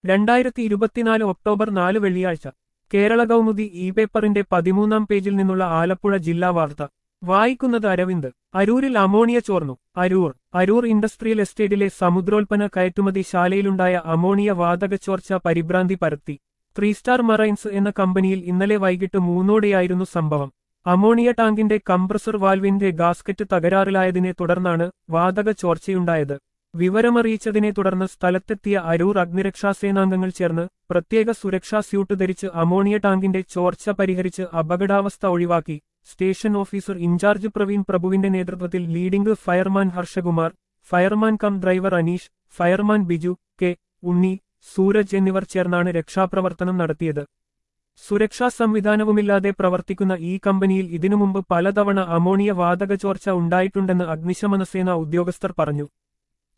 2024 October 4 വെള്ളിയാഴ്ച Kerala Kaumudi E പേപ്പറിന്റെ 13-ാം പേജിൽ നിന്നുള്ള ആലപ്പുഴ ജില്ലാ വാർത്ത വായിക്കുന്നത് അരവിന്ദ്. അരൂരിൽ അമോണിയ ചോർന്നു. അരൂർ ഇൻഡസ്ട്രിയൽ എസ്റ്റേറ്റിലെ സമുദ്രോൽപ്പന്ന കയറ്റുമതി ശാലയിലുണ്ടായ അമോണിയ വാതകച്ചോർച്ച പരിഭ്രാന്തി പരത്തി. 3 സ്റ്റാർ മറൈൻസ് എന്ന കമ്പനിയിൽ ഇന്നലെ വൈകിട്ട് 3-ഓടെയായിരുന്നു സംഭവം. അമോണിയ ടാങ്കിന്റെ കംപ്രസർ വാൽവിന്റെ ഗാസ്കറ്റ് തകരാറിലായതിനെ തുടർന്നാണ് വാതക ചോർച്ചയുണ്ടായത്. വിവരമറിയിച്ചതിനെ തുടർന്ന് സ്ഥലത്തെത്തിയ അരൂർ അഗ്നിരക്ഷാസേനാംഗങ്ങൾ ചേർന്ന് പ്രത്യേക സുരക്ഷാ സ്യൂട്ട് ധരിച്ച് അമോണിയ ടാങ്കിന്റെ ചോർച്ച പരിഹരിച്ച് അപകടാവസ്ഥ ഒഴിവാക്കി. സ്റ്റേഷൻ ഓഫീസർ ഇൻചാർജ് പ്രവീൺ പ്രഭുവിന്റെ നേതൃത്വത്തിൽ leading fireman Harshakumar, fireman cum driver Aneesh, fireman Biju, K Unni, Sooraj എന്നിവർ ചേർന്നാണ് രക്ഷാപ്രവർത്തനം നടത്തിയത്. സുരക്ഷാ സംവിധാനവുമില്ലാതെ പ്രവർത്തിക്കുന്ന ഈ കമ്പനിയിൽ ഇതിനുമുമ്പ് പലതവണ അമോണിയ വാതക ചോർച്ച ഉണ്ടായിട്ടുണ്ടെന്ന് അഗ്നിശമന സേന ഉദ്യോഗസ്ഥർ പറഞ്ഞു.